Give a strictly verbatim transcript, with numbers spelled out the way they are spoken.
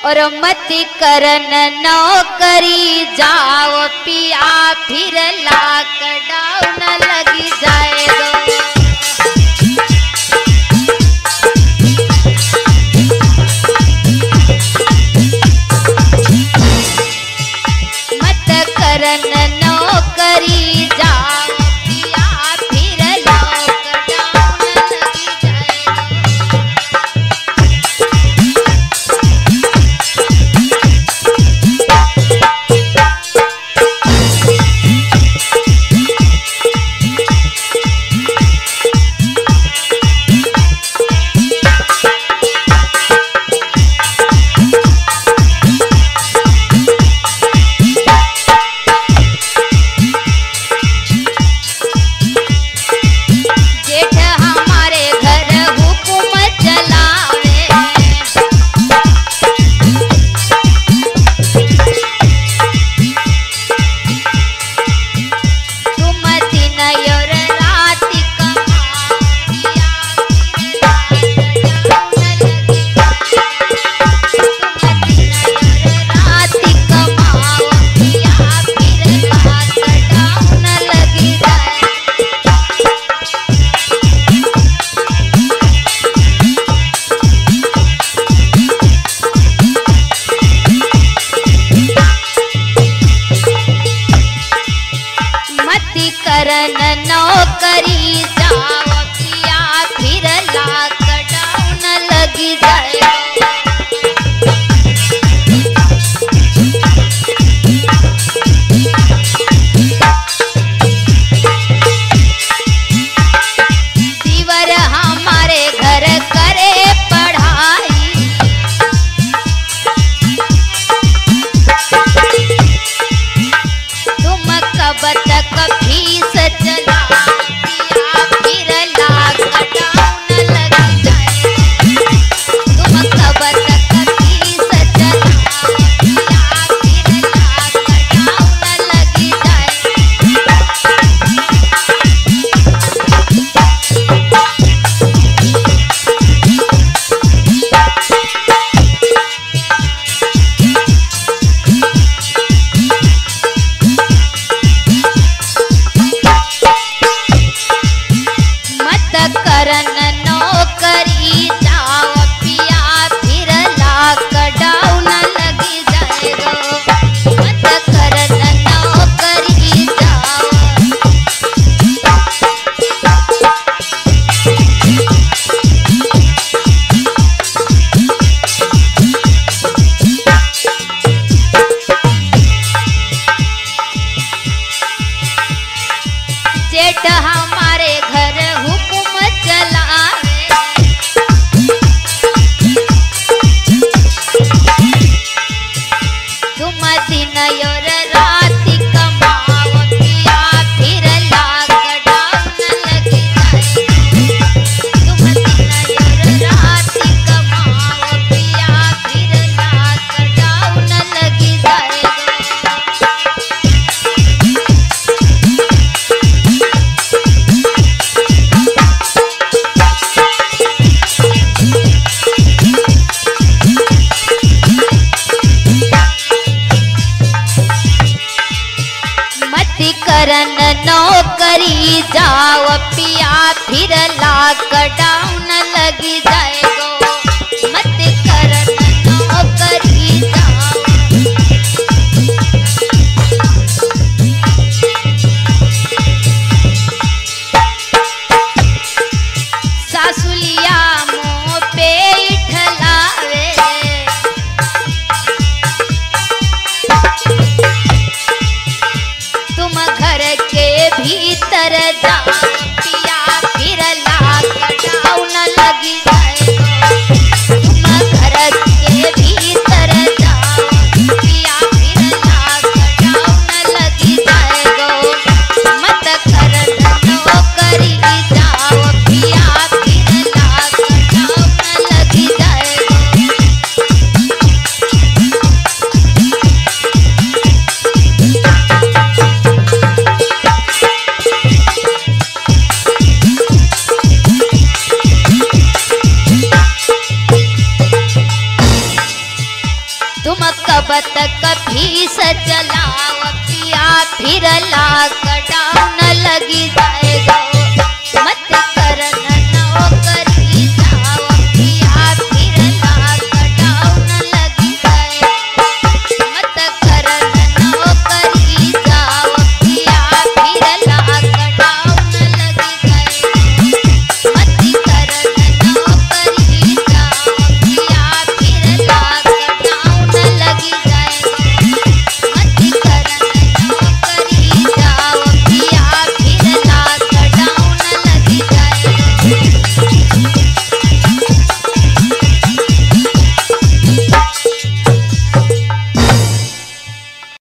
और मत करन नौकरी जाओ पिया फिर लॉकडाउन लगी जाएगा। मत करन नौकरी जाओ पिया फिर लॉकडाउन लगी जाएगा। करन नौकरी जाओ पिया फिर लॉकडाउन लगी जाएगा। दीवर हमारे घर करे पढ़ाई, तुम कब तक फीस चला पिया फिर लॉकडाउन लगी जाएगा। तुम कब तक फीस चला पिया फिर लॉकडाउन लगी जाएगा। करन नौकरी जाओ पिया फिर लॉकडाउन लगी जाएगा। मत करन नौकरी जाओ। जेठ हमारे घर हुकुम चलावे, तुम दिन और रात कमाओ पिया फिर लॉकडाउन लगी जाएगा। तुम दिन और रात कमाओ पिया फिर लॉकडाउन लगी जाएगा। करन नौकरी जाओ पिया फिर लॉकडाउन लगी जाएगा। मत करन नौकरी जाओ। सासुलिया मुँह पे इठलावे, तुम घर के भीतर जाओ पिया फिर लॉकडाउन लगी जाए। तब तक फीस चलाओ पिया फिर लॉकडाउन लगी जाएगा मत